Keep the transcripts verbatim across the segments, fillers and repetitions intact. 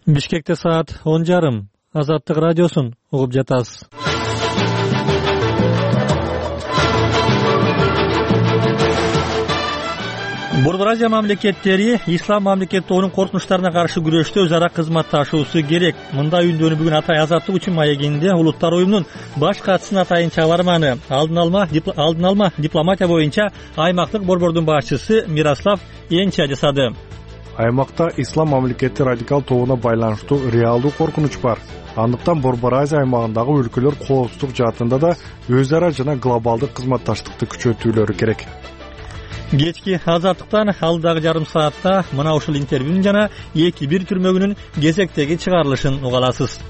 Бишкекте саат он жарым. Азаттык радиосун угуп жатасыз. Борбор Азия мамлекеттери ислам мамлекет тобунун коркунучтарына каршы күрөштө өз ара кызматташуусу керек. Мындай үндөнүү бүгүн Атай азаттык үчүн маегинде Улуттар уюмунун баш катчысына атайын чыгарманы алдын алма алдын алма дипломатия боюнча аймактык борбордун башчысы Мирослав Енча жасады. Аймакта ислам мамлекети радикал тобуна байланыштуу реалдуу коркунуч бар. Андыктан Борбор Азия аймагындагы өлкөлөр коопсуздук жаатында да өз ара жана глобалдык кызматташтыкты күчөтүүлөрү керек. Кечки азаттыктан алдагы жарым саатта мына ушул интервьюнун жана эки бир түрмөгүнүн кезектеги чыгарылышын уга аласыз.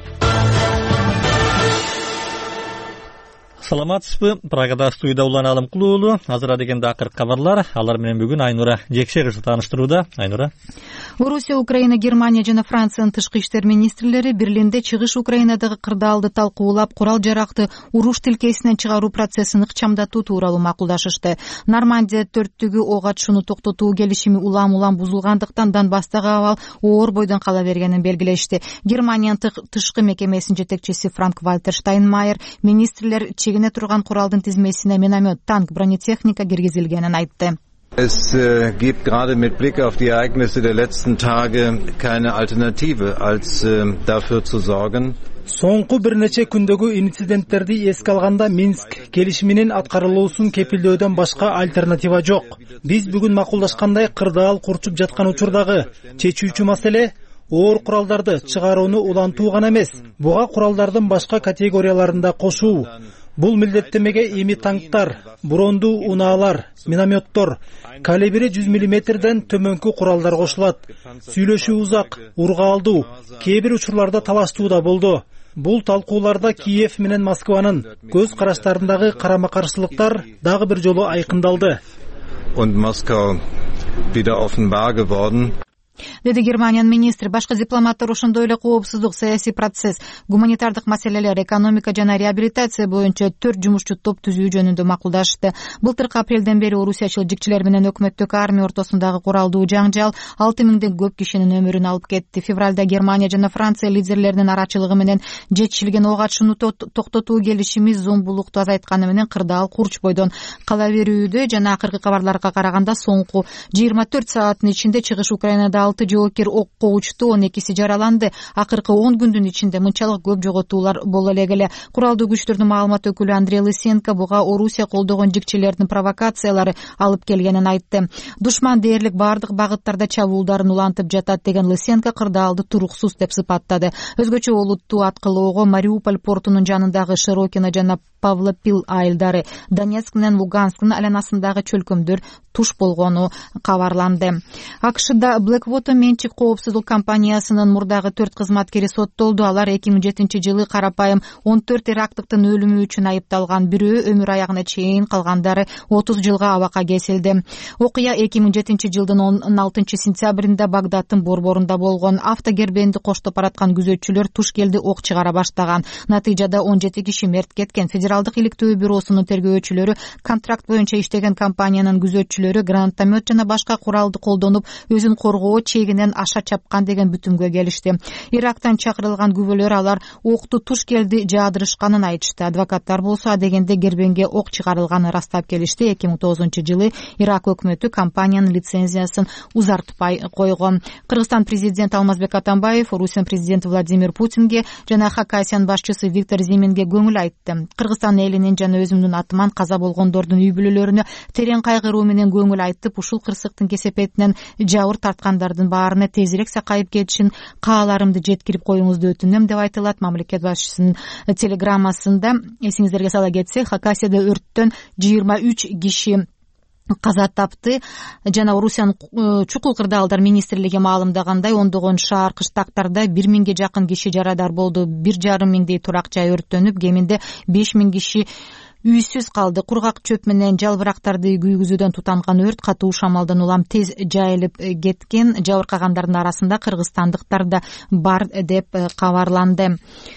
Саламатсызбы? Прагада студияда Улан Алымкул уулу. Азыр дегенде акыркы кабарлар. Алар менен бүгүн Айнура Жекшегиз тааныштырууда. Айнура. Орусия, Украина, Германия жана Франциянын тышкы иштер министрлери Берлинде чыгыш Украинадагы кырдаалды талкуулап, курал-жаракты уруш тилкесинен чыгаруу процессин ыкчамдатуу тууралуу макулдашышты. Нормандия төрттүгү ок атышууну токтотуу келишими улам-улам бузулгандыктан Донбасстагы абал оор бойдон кала бергенин белгилешти. Германиянын тышкы мекемесинин жетекчиси Франк-Вальтер Штайнмайер министрлер чегине турган куралдын тизмесине миномет, танк, бронетехника киргизилгенин айтты. Es äh, gibt gerade mit Blick auf die Ereignisse der letzten Tage keine Alternative, als äh, dafür zu sorgen. Соңку бир нече күндөгү инциденттерди эске алганда Минск келишиминин аткарылуусун кепилдөөдөн башка альтернатива жок. Биз бүгүн макулдашкандай кырдаал курчуп жаткан учурдагы чечүүчү маселе оор куралдарды чыгарууну улантуу гана эмес, буга куралдардын башка категорияларында кошуу. Бул милдеттемеге эми танктар, брондуу унаалар, минометтор, калибри жүз миллиметрден төмөнкү куралдар кошулат. Сүйлөшүү узак, ургаалдуу, кээ бир учурларда талаштуу да болду. Бул талкууларда Киев менен Москванын көз караштарындагы карама-каршылыктар дагы бир жолу айкындалды. Und Moskau wieder offenbar geworden. Деди Германиянын министри. Башка дипломаттар ошондой эле коопсуздук, саясий процесс, гуманитардык маселелер, экономика жана реабилитация боюнча төрт жумушчу топ түзүү жөнүндө макулдашты. Былтыркы апрелден бери орусиячыл жикчилер менен өкмөттүк армия ортосундагы куралдуу жаңжал алты миңден көп кишинин өмүрүн алып кетти. Февралда Германия жана Франция лидерлеринин арачылыгы менен жетишилген ок атышууну токтотуу келишими зомбулукту азайтканы менен кырдаал курч бойдон кала берүүдө жана акыркы кабарларга караганда соңку жыйырма төрт сааттын ичинде чыгыш Украинада алты жоокер окко учту, он экиси жараланды. Акыркы он күндүн ичинде мынчалык көп жоготуулар боло эле. Куралдуу күчтөрдүн маалымат өкүлү Андрей Лысенко буга Орусия колдогон жикчилердин провокациялары алып келгенин айтты. Душман дээрлик бардык багыттарда чабуулдарын улантып жатат деген Лысенко кырдаалды туруксуз деп сыпаттады. Өзгөчө олуттуу аткылоого Мариуполь портунун жанындагы Широкино жана Павлопил айылдары, Донецк менен Луганскдын айланасындагы чөлкөмдөр туш болгону кабарланды. АКШда Blackwater менчик коопсуздук компаниясынын мурдагы төрт кызматкери соттолду. Алар эки миң жетинчи жылы карапайым он төрт ирактыктын өлүмү үчүн айыпталган. Бирөө өмүр аягына чейин, калгандары отуз жылга абакка кесилди. Окуя эки миң жетинчи жылдын он алтынчы сентябрында Багдадтын борборунда болгон. Автогербенди коштоп бараткан күзөтчүлөр туш келди ок чыгара баштаган. Натыйжада он жети киши мерт кеткен. Федералдык иликтөө бюросунун тергөөчүлөрү контракт боюнча иштеген компаниянын күзөтчүлөрү гранатомет жана башка куралды колдонуп өзүн коргоо чегинен аша чапкан деген бүтүмгө келишти. Ирактан чакырылган күбөлөр алар окту туш келди жаадырышканын айтышты. Адвокаттар болсо адегенде гербенге ок чыгарылганын ырастап келишти. эки миң тогузунчу жылы Ирак өкмөтү компаниянын лицензиясын узартпай койгон. Кыргызстан президенти Алмазбек Атамбаев Орусиянын президенти Владимир Путинге жана Хакасиянын башчысы Виктор Зименге көңүл айтты. Кыргызстан элинин жана өзүмдүн атыман каза болгондордун үй бүлөлөрүнө терең кайгыруу менен көңүл айтып, ушул кырсыктын кесепетинен жабыр тарткандардын баарына тезирээк сакайып кетишин кааларымды жеткирип коюңузду өтүнөм деп айтылат мамлекет башчысынын телеграммасында. Эсиңиздерге сала кетсек, Хакасияда өрттөн жыйырма үч киши каза тапты жана Орусиянын чукул кырдаалдар министрлиги маалымдагандай ондогон шаар кыштактарда бир миңге жакын киши жарадар болду. бир жарым миңдей турак жай өрттөнүп, кеминде беш миң киши үйсүз калды. Кургак чөп менен жалбырактарды күйгүзүүдөн тутанган өрт катуу шамалдан улам тез жайылып кеткен. Жабыркагандардын арасында кыргызстандыктар да бар деп кабарланды.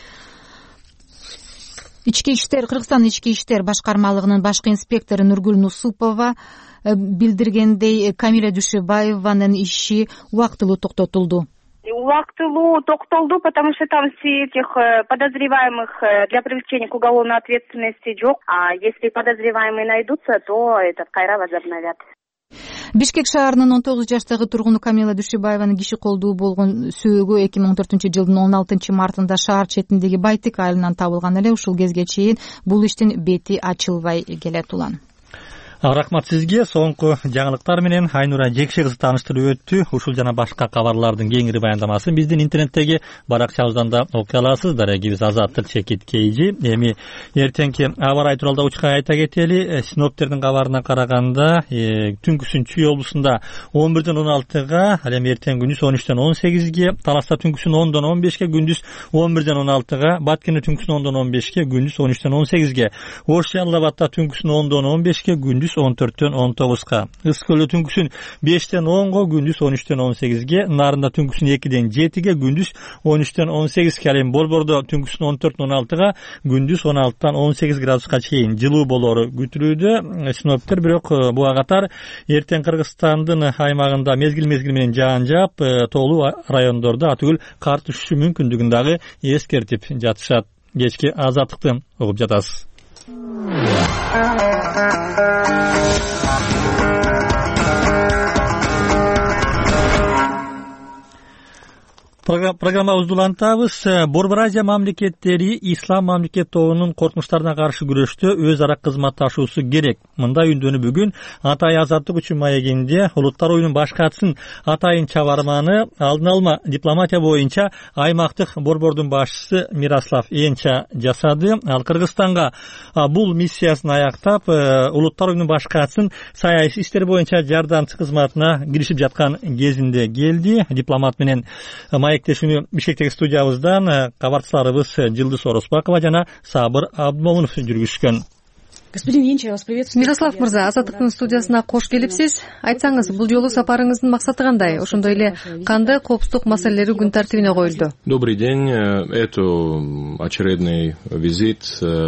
Ички иштер Кыргызстан ички иштер башкармалыгынын башкы инспектору Нургүл Нусупова билдиргендей, Камиля Дүйшөбаеванын иши убактылуу токтотулду. Убактылуу токтолду, потому что там этих подозреваемых для привлечения к уголовной ответственности жок. А если подозреваемые найдутся, то этот кайра возобновят. Бишкек шаарынын он тогуз жаштагы тургуну Камила Душибаеванын киши колдуу болгон сөөгү эки миң он төртүнчү жылдын он алтынчы мартында шаар четиндеги Байтык айылынан табылган эле. Ушул кезге чейин бул иштин бети ачылбай келет. Улан рахмат сизге. Соңку жаңылыктар менен Айнура Жекше кызы тааныштырып өттү. Ушул жана башка кабарлардын кеңири баяндамасын биздин интернеттеги баракчабыздан да окуй аласыз. Дарегибиз Азаттык Чекит Кейжи. Эми эртеңки аба ырайы тууралуу да учкай айта кетели. Синоптиктердин кабарына караганда түнкүсүн Чүй облусунда он бирден он алтыга, ал эми эртең күндүз он үчтөн он сегизге, Таласта түнкүсүн ондон он бешке, күндүз он бирден он алтыга, Баткенде түнкүсүн ондон он бешке, күндүз он үчтөн он сегизге, Ош Жалал Абадта түнкүсүн ондон он бешке, күндүз он төрттөн он тогузга, Ыс көлдө түнкүсүн бештен онго, күндүз он үчтөн он сегизге, Нарында түнкүсүн экиден жетиге, күндүз он үчтөн он сегизге, ал эми Борбордо түнкүсүн он төрттөн он алтыга, күндүз он алтыдан он сегиз градуска чейин жылуу болору күтүлүүдө. Синоптиктер бирок буга катар эртең Кыргызстандын аймагында мезгил мезгил менен жаан жаап, тоолуу райондордо атүгүл кар түшүшү мүмкүндүгүн дагы эскертип жатышат. Кечки Азаттыкты угуп жатасыз. Программабызды улантабыз. Борбор Азия мамлекеттери ислам мамлекет тобунун коркунучтарына каршы күрөштө өз ара кызматташуусу керек. Мындай үндөнү бүгүн Атайын азаттык үчүн маегинде улуттар оюнунун баш катчысын Атайын Чабарманы алдын алма дипломатия боюнча аймактык борбордун башчысы Мирослав Энча жасады. Ал Кыргызстанга бул миссиясын аяктап, улуттар оюнунун баш катчысын саясий иштер боюнча жардамчы кызматына киришип жаткан кезинде келди. Дипломат менен маектешүүнү Бишкектеги студиябыздан кабарчыларыбыз Жылдыз Оросбакова жана Сабыр Абдмомунов жүргүзүшкөн. Мирослав мырза, Азаттыктын студиясына кош келипсиз. Айтсаңыз, бул жолу сапарыңыздын максаты кандай? Ошондой эле кандай коопсуздук маселелери күн тартибине коюлду? Добрый день. Это очередной визит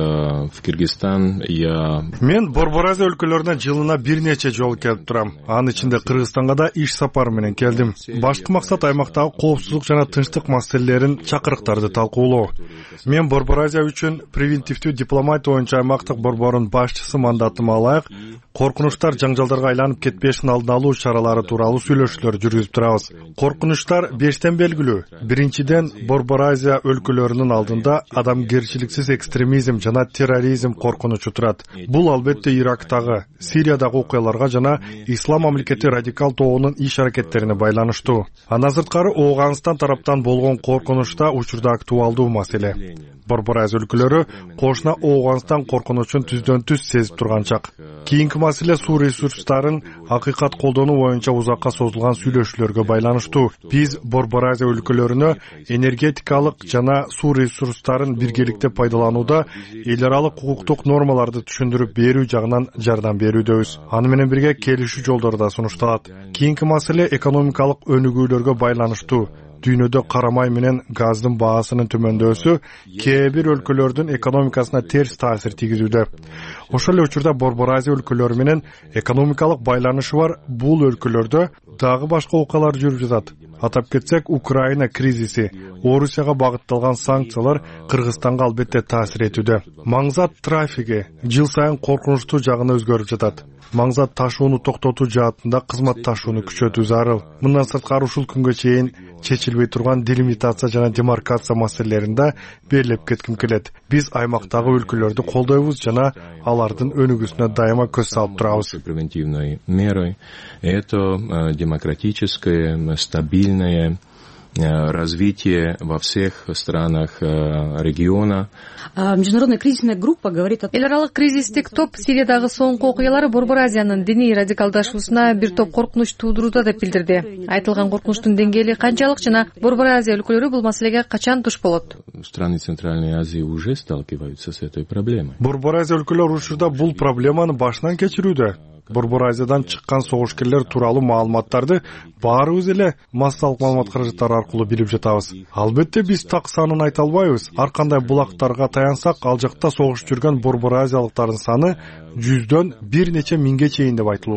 в Кыргызстан. Я Мен Борбор Азия өлкөлөрүнө жылына бир нече жолу келип турам. Анын ичинде Кыргызстанга да иш сапары менен келдим. Башкы максат аймактагы коопсуздук жана тынчтык маселелерин, чакырыктарды талкуулоо. Мен Борбор Азия үчүн превентивдүү дипломатия боюнча аймактык борбордун башчысы мандатыма ылайык коркунучтар жаңжалдарга айланып кетпешин алдын алуу чаралары тууралуу сүйлөшүүлөр жүргүзүп турабыз. Коркунучтар бештен белгилүү. Биринчиден, Борбор Азия өлкөлөрүнүн алдында адамгерчиликсиз экстремизм жана терроризм коркунучу турат. Бул албетте Ирактагы, Сириядагы окуяларга жана ислам мамлекети радикал тобунун иш аракеттерине байланыштуу. Андан сырткары Ооганстан тараптан болгон коркунуч да учурда актуалдуу маселе. Борбор Азия өлкөлөрү кошуна Ооганстан коркунучун түздөн түз сезип турган чак. Кийинки маселе суу ресурстарын акыйкат колдонуу боюнча узакка созулган сүйлөшүүлөргө байланыштуу. Биз Борбор Азия өлкөлөрүнө энергетикалык жана суу ресурстарын биргеликте пайдаланууда эл аралык укуктук нормаларды түшүндүрүп берүү жагынан жардам берүүдөбүз. Аны менен бирге келишүү жолдору да сунушталат. Кийинки маселе экономикалык өнүгүүлөргө байланыштуу. Дүйнөдө карамай менен газдын баасынын төмөндөсү кээ бир өлкөлөрдүн экономикасына терс таасир тийгизүүдө. Ошол эле учурда Борбор Азия өлкөлөрү менен экономикалык байланышы бар бул өлкөлөрдө дагы башка окуялар жүрүп жатат. Атап кетсек, Украина кризиси, Орусияга багытталган санкциялар Кыргызстанга албетте таасир этүүдө. Маңзат трафиги жыл сайын коркунучтуу жагына өзгөрүп жатат. Маңзат ташууну токтотуу жаатында кызматташууну күчөтүү зарыл. Мындан сырткары ушул күнгө чейин чечилбей турган делимитация жана демаркация маселелеринде берилип кетким келет. Биз аймактагы өлкөлөрдү колдойбуз жана алардын өнүгүүсүнө дайыма көз салып турабыз. Превентивной мерой это демократическое, стабильное развитие во всех странах региона. Международная кризисная группа говорит о... Эл аралык кризистик топ Сириядагы соңку окуялар Борбор Азиянын диний радикалдашуусуна бир топ коркунуч туудурууда деп билдирди. Айтылган коркунучтун деңгээли канчалык жана Борбор Азия өлкөлөрү бул маселеге качан туш болот? Страны Центральной Азии уже сталкиваются с этой проблемой. Борбор Азия өлкөлөрү учурда бул проблеманы башынан кечирүүдө. Борбор Азиядан чыккан согушкерлер тууралуу маалыматтарды баарыбыз эле массалык маалымат каражаттары аркылуу билип жатабыз. Албетте биз так санын айта албайбыз. Ар кандай булактарга таянсак, ал жакта согуш жүргөн борбор азиялыктардын саны жүздөн бир нече миңге чейин деп айтылууда.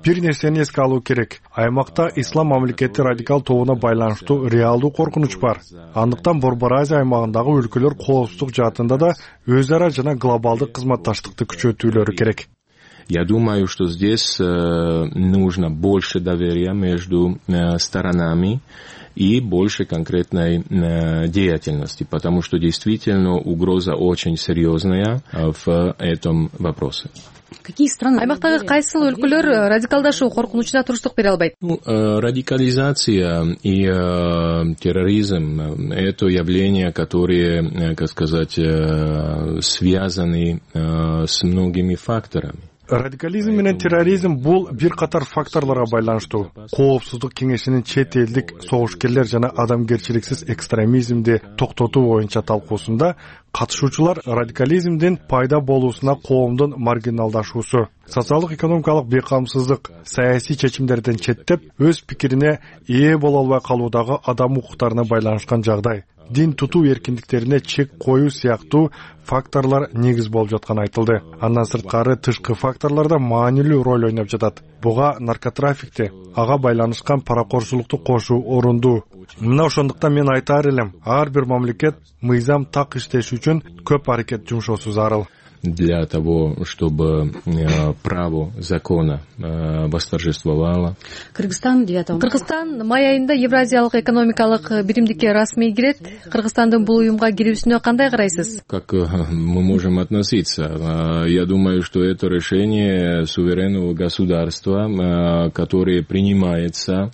бир нерсени эске алуу керек. Аймакта ислам мамлекети радикал тобуна байланыштуу реалдуу коркунуч бар. Андыктан Борбор Азия аймагындагы өлкөлөр коопсуздук жаатында да өз ара жана глобалдык кызматташтыкты күчөтүүлөрү керек. Я думаю, что здесь э, нужно больше доверия между э, сторонами и больше конкретной э, деятельности, потому что действительно угроза очень серьезная э, в этом вопросе. Аймактагы кайсыл өлкөлөр радикалдашуу коркунучуна туруштук бере албайт? Ну, э, радикализация и э, терроризм – это явления, которые, э, как сказать, э, связаны э, с многими факторами. Радикализм менен терроризм бул бир катар факторлорго байланыштуу. Коопсуздук кеңешинин чет элдик согушкерлер жана адамгерчиликсиз экстремизмди токтотуу боюнча талкуусунда катышуучулар радикализмдин пайда болуусуна коомдун маргиналдашуусу, социалдык экономикалык бейкамсыздык, саясий чечимдерден четтеп, өз пикирине ээ боло албай калуудагы адам укуктарына байланышкан жагдай, дин тутуу эркиндиктерине чек коюу сыяктуу факторлор негиз болуп жатканы айтылды. Андан сырткары тышкы факторлор да маанилүү роль ойноп жатат. Буга наркотрафикти, ага байланышкан паракорчулукту кошуу орундуу. Мына ошондуктан мен айтаар элем, ар бир мамлекет мыйзам так иштеши үчүн көп аракет жумшоосу зарыл. Для того, чтобы э, право закона э, восторжествовало. Кыргызстан май айында Евразиялык экономикалык биримдикке расмий кирет. Кыргызстандын бул уюмга кирүүсүнө кандай карайсыз? Как э, мы можем относиться? Э, я думаю, что это решение суверенного государства, э, которое принимается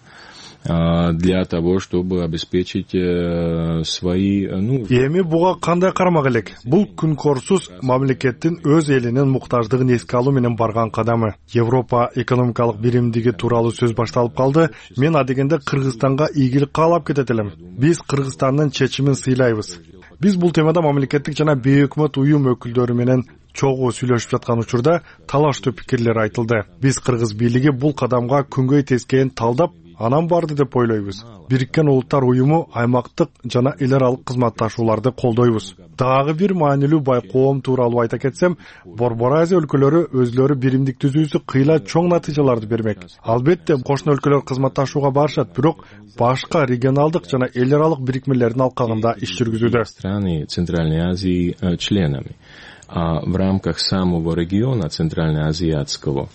для того, чтобы обеспечить свои нужды. Эми буга кандай кармак элек? Бул күнкорсуз мамлекеттин өз элинин муктаждыгын эске алуу менен барган кадамы. Европа экономикалык биримдиги тууралуу сөз башталып калды. Мен адегенде Кыргызстанга ийгилик каалап кетет элем. Биз Кыргызстандын чечимин сыйлайбыз. Биз бул темада мамлекеттик жана бейөкмөт уюм өкүлдөрү менен чогуу сүйлөшүп жаткан учурда талаштуу пикирлер айтылды. Биз кыргыз бийлиги бул кадамга күнгөй тескейин талдап, анан барды деп ойлойбуз. Бириккен Улуттар уюму аймактык жана эл аралык кызматташууларды колдойбуз. Дагы бир маанилүү байкоом тууралуу айта кетсем, Борбор Азия өлкөлөрү өзлөрү биримдик түзүүсү кыйла чоң натыйжаларды бермек. Албетте кошуна өлкөлөр кызматташууга барышат, бирок башка регионалдык жана эл аралык бирикмелердин алкагында иш жүргүзүүдө. Страны Центральной Азии членами, а в рамках самого региона Центральноазиатского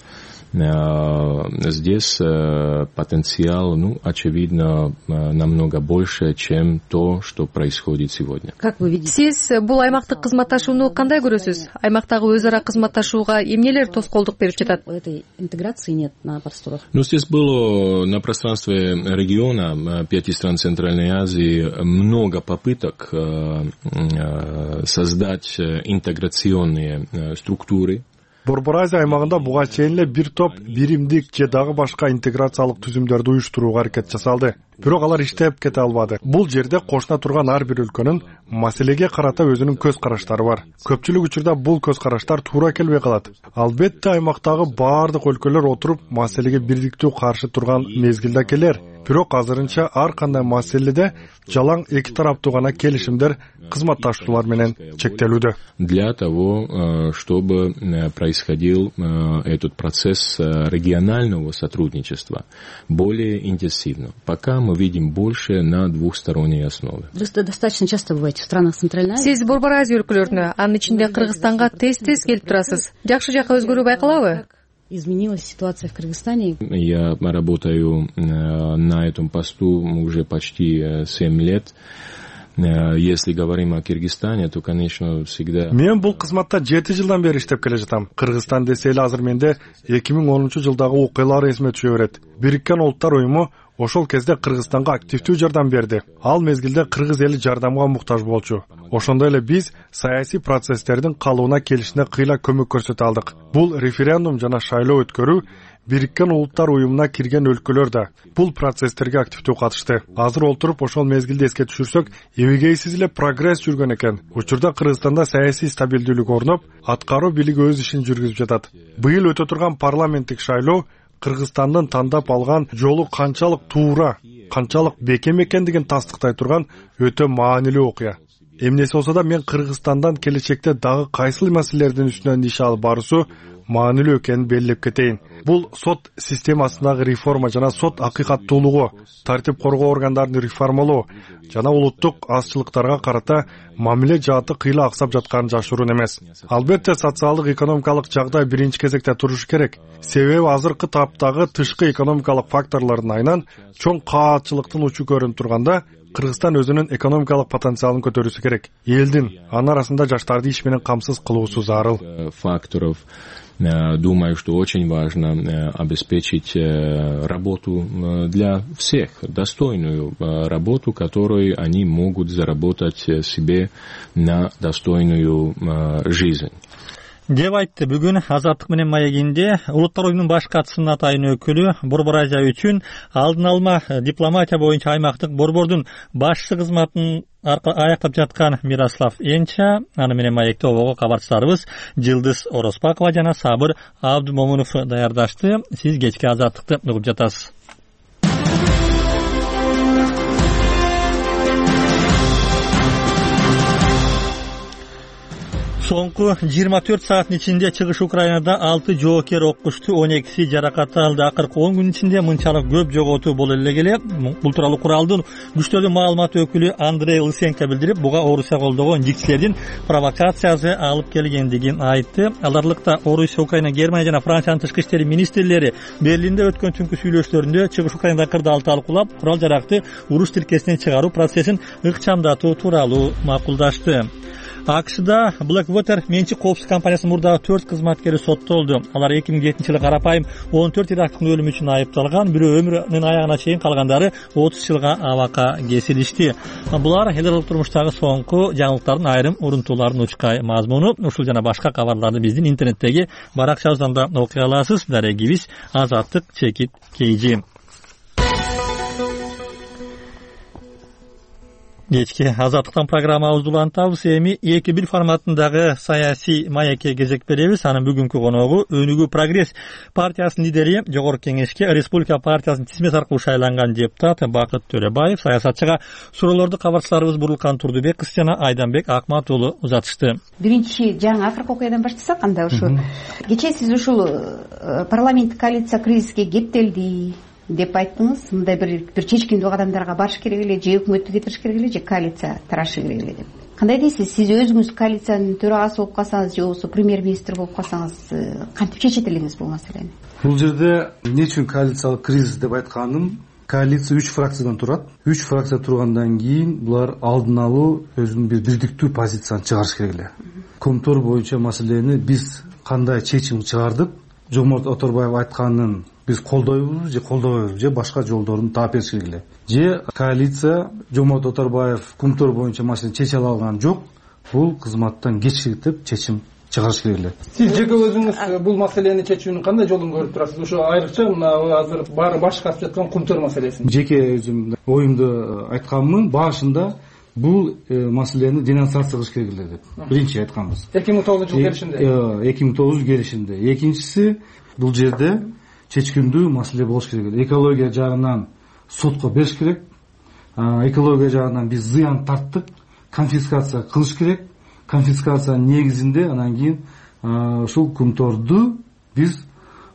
здесь потенциал, ну, очевидно, намного больше, чем то, что происходит сегодня. Как вы видите? Сиз бул аймактык кызматташууну кандай көрөсүз? Аймактагы өз ара кызматташууга эмнелер тоскоолдук берип жатат? Этой интеграции нет на просторах. Ну, здесь было на пространстве региона пяти стран Центральной Азии много попыток создать интеграционные структуры. Борбор Азия аймагында буга чейин эле бир топ биримдик же дагы башка интеграциялык түзүмдөрдү уюштурууга аракет жасалды. Бирок алар иштеп кете албады. Бул жерде кошуна турган ар бир өлкөнүн маселеге карата өзүнүн көз караштары бар. Көпчүлүк учурда бул көз караштар туура келбей калат. Албетте аймактагы баардык өлкөлөр отуруп маселеге бирдиктүү каршы турган мезгилде келер. Бирок азырынча ар кандай маселеде жалаң эки тараптуу гана келишимдер кызматташуулар менен чектелүүдө. Для того, чтобы происходил этот процесс регионального сотрудничества более интенсивно. Пока мы видим больше на двухсторонней основе. Вы достаточно часто бываете в странах Центральной Азии. Сиз Борбор Азия өлкөлөрүнө, анын ичинде Кыргызстанга тез-тез келип турасыз. Жакшы жакка өзгөрүү байкалабы? Изменилась ситуация в Кыргызстане. Я работаю на этом посту уже почти семь лет. Если говорим о Кыргызстане, то, конечно, всегда... Мен бул кызматта жети жылдан бери иштеп келе жатам. Кыргызстан десе эле азыр менде эки миң онунчу жылдагы окуялар эсиме түшө берет. Бириккен Улуттар уюму ошол кезде Кыргызстанга активдүү жардам берди. Ал мезгилде кыргыз эли жардамга муктаж болчу. Ошондой эле биз саясий процесстердин калууна келишине кыйла көмөк көрсөтө алдык. Бул референдум жана шайлоо өткөрүү Бириккен Улуттар уюмуна кирген өлкөлөр да бул процесстерге активдүү катышты. Азыр олтуруп ошол мезгилде эске түшүрсөк, эбегейсиз эле прогресс жүргөн экен. Учурда Кыргызстанда саясий стабилдүүлүк орноп, аткаруу бийлиги өз ишин жүргүзүп жатат. Быйыл өтө турган парламенттик шайлоо Кыргызстандын тандап алган жолу канчалык туура, канчалык бекем экендигин тастыктай турган өтө маанилүү окуя. эмнеси болсо да мен Кыргызстандан келечекте дагы кайсыл маселелердин үстүнөн иш алып баруусу маанилүү экенин белгилеп кетейин. Бул сот системасындагы реформа жана сот акыйкаттуулугу, тартип коргоо органдарын реформалоо жана улуттук азчылыктарга карата мамиле жааты кыйла аксап жатканын жашыруун эмес. Албетте социалдык экономикалык жагдай биринчи кезекте турушу керек. Себеби азыркы таптагы тышкы экономикалык факторлордун айынан чоң каатчылыктын учу көрүнүп турганда Кыргызстан өзүнүн экономикалык потенциалын көтөрүүсү керек. Элдин анын арасында жаштарды иш менен камсыз кылуусу зарыл. Факторов. Думаю, что очень важно обеспечить работу для всех, достойную работу, которую они могут заработать себе на достойную жизнь. Деп айтты бүгүн Азаттык менен маегинде улуттар оюнунун баш катчысынын атайын өкүлү Борбор Азия үчүн алдын алма дипломатия боюнча аймактык борбордун башчы кызматын аяктап жаткан Мирослав Энча. Аны менен маекте обого кабарчыларыбыз Жылдыз Ороспакова жана Сабыр Абдумомунов даярдашты. Сиз кечки Азаттыкты угуп жатасыз. Соңку жыйырма төрт сааттын ичинде чыгыш Украинада алты жоокер оккушту, он экиси жаракат алды. Акыркы он күн ичинде мынчалык көп жоготуу боло эле келе. Бул тууралуу куралдын күчтөрдүн маалымат өкүлү Андрей Лысенко билдирип, буга Орусия колдогон жигчилердин провокациясы алып келгендигин айтты. Аларлыкта Орусия, Украина, Германия жана Франциянын тышкы иштери министрлери Берлинде өткөн түнкү сүйлөшүүлөрүндө чыгыш Украинада кырдаал талкуулап, курал жаракты уруш тилкесинен чыгаруу процессин ыкчамдатуу тууралуу макулдашты. АКШда Blackwater менчик коопсуздук компаниясынын мурдагы төрт кызматкери соттолду. Алар эки миң жетинчи жылы карапайым он төрт ирактыктын өлүмү үчүн айыпталган, бирөө өмүрүнүн аягына чейин, калгандары отуз жылга абакка кесилишти. Булар эл аралык турмуштагы соңку жаңылыктардын айрым урунтууларын учкай мазмуну. Ушул жана башка кабарларды биздин интернеттеги баракчабыздан да окуй аласыз. Дарегибиз Азаттык чекит кейжи. Кечки Азаттыктан программабызды улантабыз. Эми эки бир форматындагы саясий маекке кезек беребиз. Анын бүгүнкү коногу Өнүгүү Прогресс партиясынын лидери, Жогорку Кеңешке Республика партиясынын тизмет аркылуу шайланган депутат Бакыт Төрөбаев. Саясатчыга суроолорду кабарчыларыбыз Бурулкан Турдубек кыз жана Айданбек Акмат уулу узатышты. Биринчи жаңы акыркы окуядан баштасак, анда ушул кечээ сиз ушул парламенттик коалиция кризиске кептелди деп айттыңыз. Мындай бир бир чечкиндүү кадамдарга барыш керек эле, же өкмөттү кетириш керек эле, же коалиция тарашы керек эле деп. Кандай дейсиз? Сиз өзүңүз коалициянын төрагасы болуп калсаңыз, же болбосо премьер-министр болуп калсаңыз, кантип чечет элеңиз бул маселени? Бул жерде эмне үчүн коалициялык кризис деп айтканым, коалиция үч фракциядан турат. үч фракция тургандан кийин булар алдын алуу өзүнүн бир бирдиктүү позицияны чыгарыш керек эле. Комтор боюнча маселени биз кандай чечим чыгардык? Жоморт Оторбаев айтканын биз колдойбузбу же колдобойбузбу, же башка жолдорун таап бериш керек эле. Же коалиция Жоморт Оторбаев Кумтор боюнча маселени чече ала алган жок, бул кызматтан кечигип чечим чыгарыш керек эле. Сиз жеке өзүңүз бул маселени чечүүнүн кандай жолун көрүп турасыз? Ошо айрыкча мына азыр баары баш касып жаткан Кумтор маселесин. Жеке өзүм оюмду айтканмын, башында бул маселени денонсация кылыш керек эле деп биринчи айтканбыз. эки миң тогузунчу жыл келишинде. эки миң тогуз келишинде. Экинчиси, бул жерде чечкиндүү маселе болуш керек эле. Экология жагынан сотко бериш керек. Экология жагынан биз зыян тарттык, конфискация кылыш керек. Конфискация негизинде анан кийин ушул Кумторду биз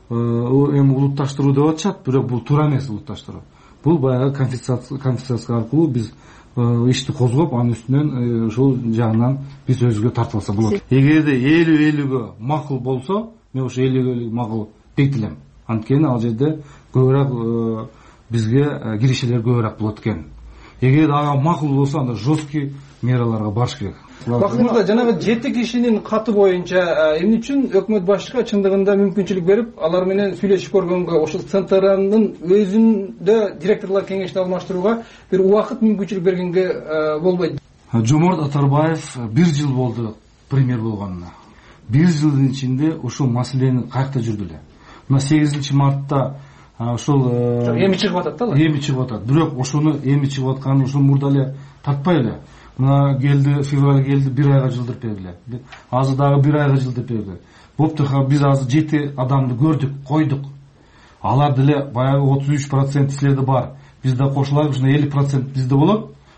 эми улутташтыруу деп атышат, бирок бул туура эмес улутташтыруу. Бул баягы конфискация аркылуу биз ишти козгоп, анын үстүнөн ушул жагынан биз өзүгө тартып алса болот. Эгерде элүү элүүгө макул болсо, мен ошо элүү элүү макул бекитилем. Анткени ал жерде көбүрөөк бизге киришелер көбүрөөк болот экен. Эгер ага макул болсо, анда жесткий мераларга барыш керек. Бакыт мырза, жанагы жети кишинин каты боюнча эмне үчүн өкмөт башчыга чындыгында мүмкүнчүлүк берип, алар менен сүйлөшүп көргөнгө, ошол центрдын өзүндө директорлор кеңешин алмаштырууга бир убакыт мүмкүнчүлүк бергенге болбойт? Жоморт Оторбаев бир жыл болду премьер болгонуна. Бир жылдын ичинде ушул маселени каякта жүрдү эле. Мына сегизинчи мартта ошол эми чыгып атат да. Эми чыгып атат. Бирок ошону эми чыгып атканын ошол мурда эле тартпай эле. Мына келди, февраль келди, бир айга жылдырып бергиле. Азыр дагы бир айга жылдырып бергиле. Бопту, биз азыр жети адамды көрдүк, койдук. Алар деле баягы отуз үч процент силерде бар. Бизде кошулайбы, ушуна элүү процент бизде болот.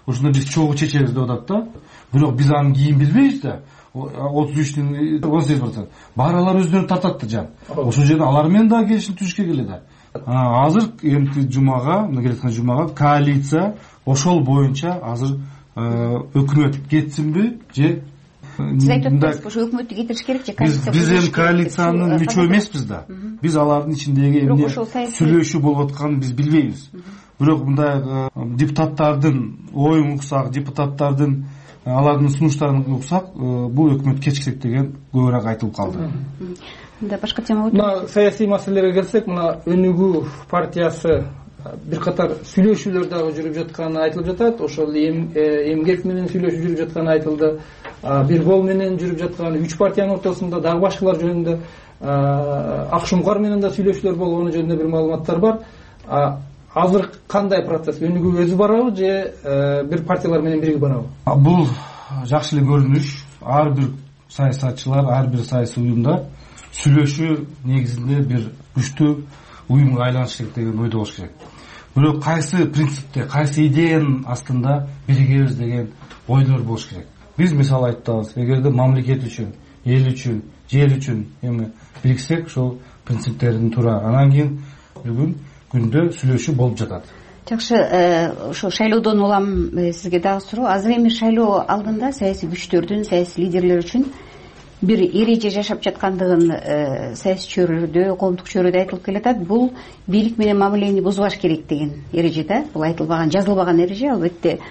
ушуну биз чогуу чечебиз деп атат да. Бирок биз анын кийин билбейбиз да. отуз үчтүн он сегиз процент бааралар өздөрүнө тартат да жан. Ошол жерде алар менен дагы келишим түзүшкө келе да. Азыр эмки жумага, мына келаткан жумага коалиция ошол боюнча азыр өкмөт кетсинби же сиз айтып атасызбы, ошо өкмөттү кетириш керек же коалиция? Биз эми коалициянын мүчө эмеспиз да. Биз алардын ичиндеги эмне сүйлөшүү болуп атканын биз билбейбиз. Бирок мындай депутаттардын оюн уксак, депутаттардын алардын сунуштарын уксак, бул өкмөт кетиш керек деген көбүрөөк айтылып калды. Да, башка тема. Мына саясий маселелерге келсек, мына Өнүгүү партиясы бир катар сүйлөшүүлөр дагы жүрүп жатканы айтылып жатат. Ошол эмгек менен сүйлөшүү жүрүп жатканы айтылды. Бир гол менен жүрүп жатканы, үч партиянын ортосунда дагы башкалар жөнүндө Акшумкар менен да сүйлөшүүлөр болгону жөнүндө бир маалыматтар бар. Азыр кандай процесс? Өнүгүү өзү барабы же бир партиялар менен бирге барабы? Бул жакшы эле көрүнүш. Ар бир саясатчылар, ар бир саясий уюмдар сүйлөшүү негизинде бир күчтүү уюмга айланыш керек деген ойдо болуш керек. Бирок кайсы принципте, кайсы идеянын астында биригебиз деген ойлор болуш керек. Биз мисалы айтабыз, эгерде мамлекет үчүн, эл үчүн, жер үчүн эми бириксек, ошол принциптердин туура, анан кийин бүгүн күндө сүйлөшүү болуп жатат. Жакшы, ошо шайлоодон улам сизге дагы суроо. Азыр эми шайлоо алдында саясий күчтөрдүн, саясий лидерлер үчүн бир эреже жашап жаткандыгын саясий чөйрөдө, коомдук чөйрөдө айтылып келатат. Бул бийлик менен мамилени бузбаш керек деген эреже да. Бул айтылбаган, жазылбаган эреже, албетте.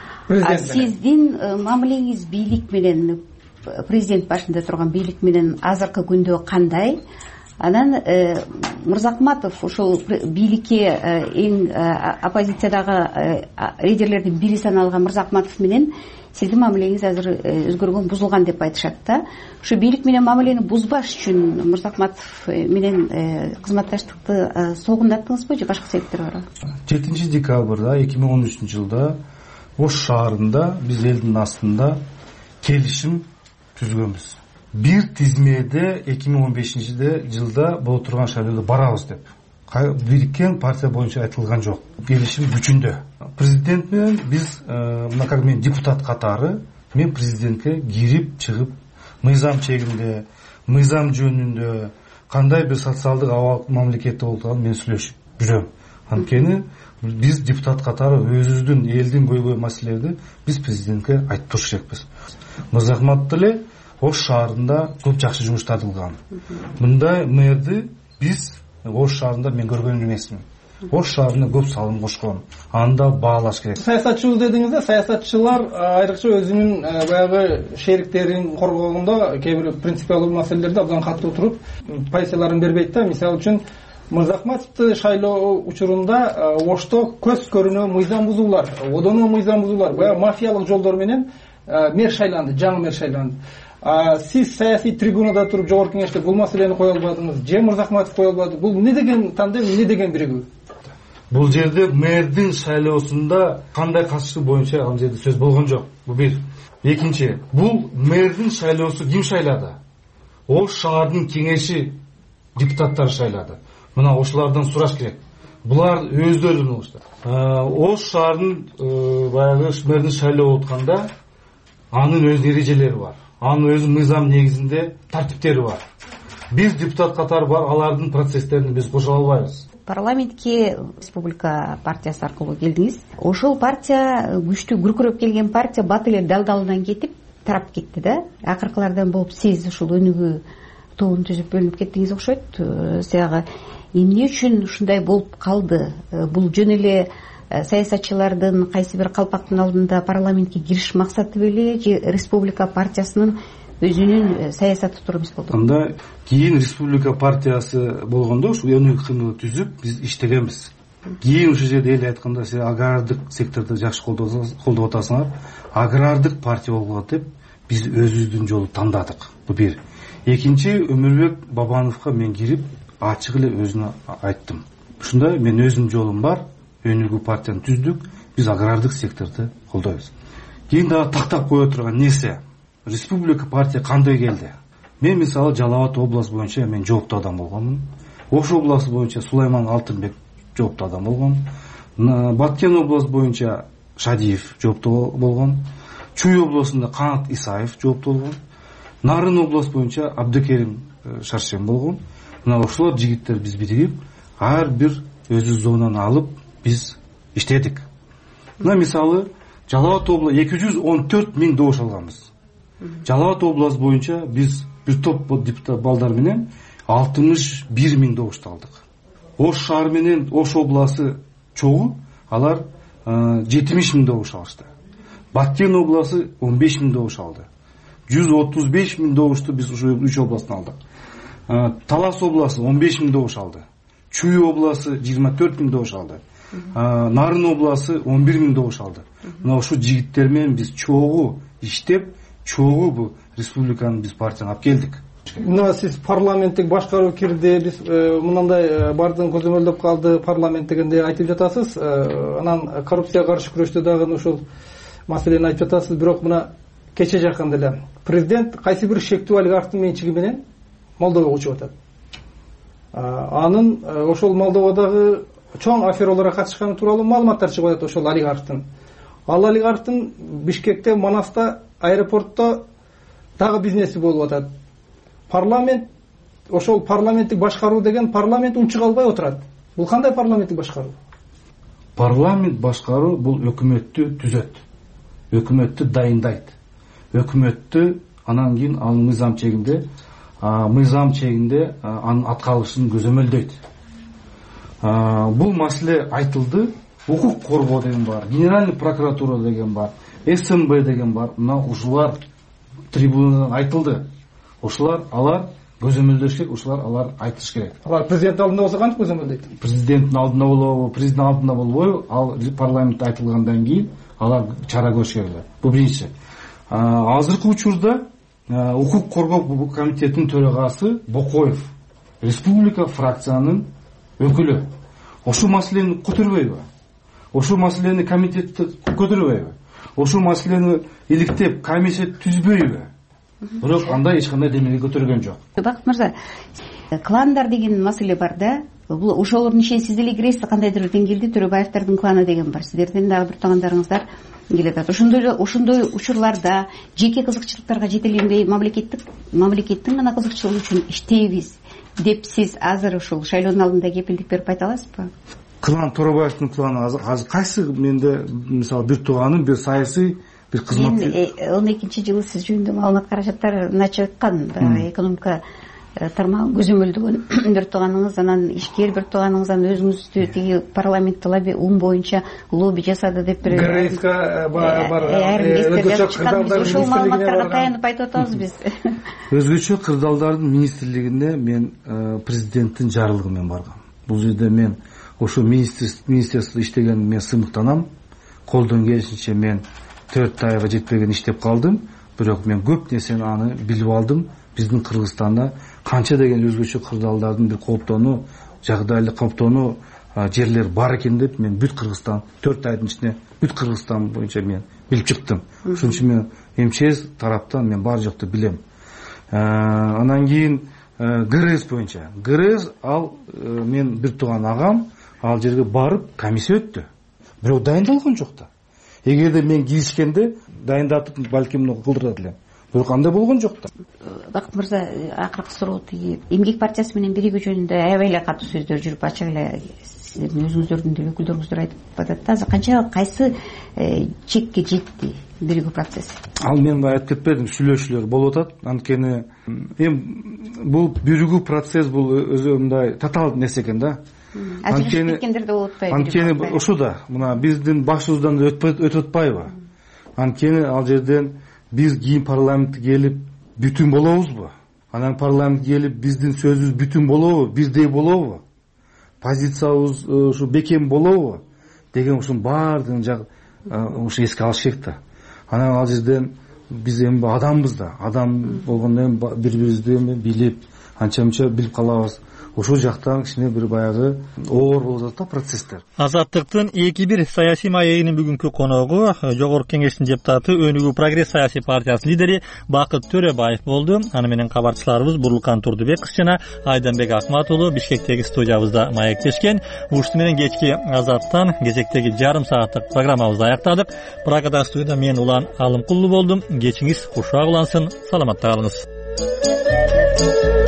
Сиздин мамилеңиз бийлик менен, президент башында турган бийлик менен азыркы күндө кандай? Анан Мырзакматов ошол бийликке эң оппозициядагы лидерлердин бири саналган Мырзакматов менен сиздин мамилеңиз азыр өзгөргөн, бузулган деп айтышат да. Ушу бийлик менен мамилени бузбаш үчүн Мырзакматов менен кызматташтыкты согундаттыңызбы же башка себептер барбы? жетинчи декабрда эки миң он үчүнчү жылда Ош шаарында биз элдин астында келишим түзгөнбүз. Бир тизмеде эки миң он бешинчи жылда боло турган шайлоодо барабыз деп. Бириккен партия боюнча айтылган жок. Келишим күчүндө. Президент менен биз, мына как мен депутат катары, мен президентке кирип чыгып, мыйзам чегинде, мыйзам жөнүндө кандай бир социалдык абал мамлекетте болуп мен сүйлөшүп жүрөм. Анткени биз депутат катары өзүбүздүн элдин көйгөй маселелерди биз президентке айтып туруш керекпиз. Мырзакматов деле Ош шаарында көп жакшы жумуштарды кылган. Мындай мэрди биз Ош шаарында мен көргөн эмесмин. Ош шаарына көп салым кошкон. Анда баалаш керек. Саясатчыбыз дедиңиз да, саясатчылар айрыкча өзүнүн баягы шериктерин коргогонда кээ бир принципиалдуу маселелерде абдан катуу туруп, позицияларын бербейт да. Мисалы үчүн Мырзакматовду шайлоо учурунда Ошто көз көрүнө мыйзам бузуулар, одоно мыйзам бузуулар, баягы мафиялык жолдор менен мэр шайланды, жаңы мэр шайланды. Сиз саясий трибунада туруп жогорку кеңеште бул маселени кое албадыңыз, же Мырзакматов кое албады. Бул эмне деген тандем, эмне деген биригүү? Бул жерде мэрдин шайлоосунда кандай катышуу боюнча ал жерде сөз болгон жок. Бул бир. Экинчи, бул мэрдин шайлоосу ким шайлады? Ош шаардын кеңеши депутаттары шайлады. Мына ошолордон сураш керек. Булар өздөрү болушту. Ош шаардын баягы мэрдин шайлоо өткөндө анын өз эрежелери бар. Анын өзү мыйзам негизинде тартиптери бар. Биз депутат катары бар, алардын процесстерин биз кошо албайбыз. Парламентке Республика партиясы аркылуу келдиңиз. Ошол партия күчтүү күркүрөп келген партия бат эле дал-далынан кетип, тарап кетти да. Акыркылардан болуп сиз ушул Өнүгүү тобун түзүп бөлүнүп кеттиңиз окшойт. Сиягы эмне үчүн ушундай болуп калды? Бул жөн эле саясатчылардын кайсы бир калпактын алдында парламентке кириш максаты беле же Республика партиясынын өзүнүн саясаты туруп эмес болду? Анда кийин Республика партиясы болгондо ушу Өнүгүү кымыл түзүп биз иштегенбиз. Кийин ушул жерде эл айтканда сиз агрардык секторду жакшы колдоп атасыңар, агрардык партия болот деп биз өзүбүздүн жолду тандадык. Бул бир. Экинчи, Өмүрбек Бабановго мен кирип ачык эле өзүнө айттым. Ушундай мен өзүмдүн жолум бар. Өнүгүү партияны түздүк, биз агрардык секторду колдойбуз. Кийин дагы тактап кое турган нерсе, Республика партия кандай келди? Мен мисалы Жалал Абад область боюнча мен жооптуу адам болгонмун. Ош областы боюнча Сулайман Алтынбек жооптуу адам болгон. Баткен область боюнча Шадиев жооптуу болгон, Чүй областында Канат Исаев жооптуу болгон, Нарын область боюнча Абдыкерим Шаршен болгон. Мына ошолор жигиттер биз биригип, ар бир өзү зонаны алып биз иштедик. Мына мисалы Жалал Абад областы эки жүз он төрт миң добуш алганбыз. Жалал Абад областы боюнча биз бир топ депутат балдар менен алтымыш бир миң добушту алдык. Ош шаар менен Ош областы чогуу алар жетимиш миң добуш алышты. Баткен областы он беш миң добуш алды. жүз отуз беш миң добушту биз ушу үч областтан алдык. Талас областы он беш миң добуш алды. Чүй областы жыйырма төрт миң добуш алды. Нарын областы он бир миң добуш алды. Мына ушу жигиттер менен биз чогуу иштеп, чогуу бул республиканы биз партияны алып келдик. Мына сиз парламенттик башкаруу кирди, биз мындай бардыгын көзөмөлдөп калды парламент дегенде айтып жатасыз. Анан коррупцияга каршы күрөштө дагы ушул маселени айтып жатасыз. Бирок мына кече жакын деле президент кайсы бир шектүү олигархтын менчиги менен Молдовага учуп атат. Анын ошол Молдовадагы чоң афераларга катышканы тууралуу маалыматтар чыгып атат ошол олигархтын. Ал олигархтын Бишкекте, Манаста, аэропортто дагы бизнеси болуп атат. Парламент, ошол парламенттик башкаруу деген парламент унчук албай отурат. Бул кандай парламенттик башкаруу? Парламент башкаруу бул өкмөттү түзөт. Өкмөттү дайындайт. Өкмөттү анан кийин ал мыйзам чегинде, мыйзам чегинде анын аткарылышын көзөмөлдөйт. Бул маселе айтылды. Укук коргоо деген бар, Генеральный прокуратура деген бар, СМБ деген бар. Мына ушулар трибунадан айтылды. Ошолар алар көзөмөлдөш керек, ошолар алар айтыш керек. Алар президент алдында болсо кантип көзөмөлдөйт? Президенттин алдында болобу, президент алдында болбойбу, ал парламентте айтылгандан кийин алар чара көрүш керек. Бул биринчи. Азыркы учурда укук коргоо комитетинин төрагасы Бокоев, республика фракциянын өкүлү. Ошол маселени көтөрбөйбү? Ошол маселени комитетте көтөрбөйбү? Ошол маселени иликтеп комиссия түзбөйбү? Бирок андай эч кандай демеге көтөргөн жок. Бакыт мырза, кландар деген маселе бар да. Бул ошолордун ичине сиз деле киресиз, кандайдыр деңгээлде Төрөбаевдардын кланы деген бар. Сиздердин дагы бир туугандарыңыздар келет. Ошондой ошондой учурларда жеке кызыкчылыктарга жетеленбей мамлекеттик мамлекеттин гана кызыкчылыгы үчүн иштейбиз деп сиз азыр ушул шайлоонун алдында кепилдик берип айта аласызбы? Клан Төрөбаевдин кланы азыр кайсы менде мисалы бир тууганым, бир саясий бир кызмат. он экинчи жылы сиз жөнүндө маалымат каражаттар чыккан, экономика тармагын көзөмөлдөгөн бир тууганыңыз, анан ишкер бир тууганыңыз, анан өзүңүздү тиги парламентте лобби ум боюнча лобби жасады деп бир ГРСка бар. Ошол маалыматтарга таянып айтып атабыз биз. Өзгөчө кырдаалдардын министрлигине мен президенттин жарлыгы менен баргам. Бул жерде мен ошо министрликте иштеген мен сыймыктанам. Колдон келишинче мен төрт айга жетпеген иштеп калдым. Бирок мен көп нерсени аны билип алдым. Биздин Кыргызстанда канча деген өзгөчө кырдаалдардын бир кооптонуу, жагдайлык кооптонуу жерлер бар экен деп мен бүт Кыргызстан төрт айдын ичинде бүт Кыргызстан боюнча мен билип чыктым. Ошон үчүн мен МЧС тараптан мен бар жокту билем. Анан кийин ГРС боюнча. ГРС ал мен бир тууган агам ал жерге барып комиссия өттү. Бирок дайындалган жок да. Эгерде мен киришкенде дайындатып балким кылдырат элем. Бирок андай болгон жок да. Бакыт мырза, акыркы суроо тиги Эмгек партиясы менен биригүү жөнүндө аябай эле катуу сөздөр жүрүп, ачык эле сиздердин өзүңүздөрдүн деле өкүлдөрүңүздөр айтып атат да. Азыр канча кайсы чекке жетти биригүү процесси? Ал мен айтып кетпедим, сүйлөшүүлөр болуп атат. Анткени эми бул биригүү процесс бул өзү мындай татаал нерсе экен да. Ажырашып кеткендер да болуп атпайбы? Анткени ошо да, мына биздин башыбыздан өтүп атпайбы? Анткени ал жерден биз кийин парламентке келип бүтүн болобузбу? Анан парламентке келип биздин сөзүбүз бүтүн болобу, бирдей болобу? Позициябыз ушу бекем болобу деген ушунун баардыгын жак ушу эске алыш керек да. Анан ал жерден биз эми адамбыз да, адам болгондон кийин бири бирибизди билип, анча мынча билип калабыз. Ошол жактан кичине бир баягы оор болуп жатат да процесстер. Азаттыктын эки бир саясий маегинин бүгүнкү коногу Жогорку Кеңештин депутаты Өнүгүү Прогресс саясий партиясынын лидери Бакыт Төрөбаев болду. Аны менен кабарчыларыбыз Бурлукан Турдубеков жана Айданбек Акмат уулу Бишкектеги студиябызда маектешкен. Ушуну менен кечки Азаттан кезектеги жарым сааттык программабызды аяктадык. Прагада студияда мен Улан Алымкулуу болдум. Кечиңиз кушак улансын, саламатта калыңыз.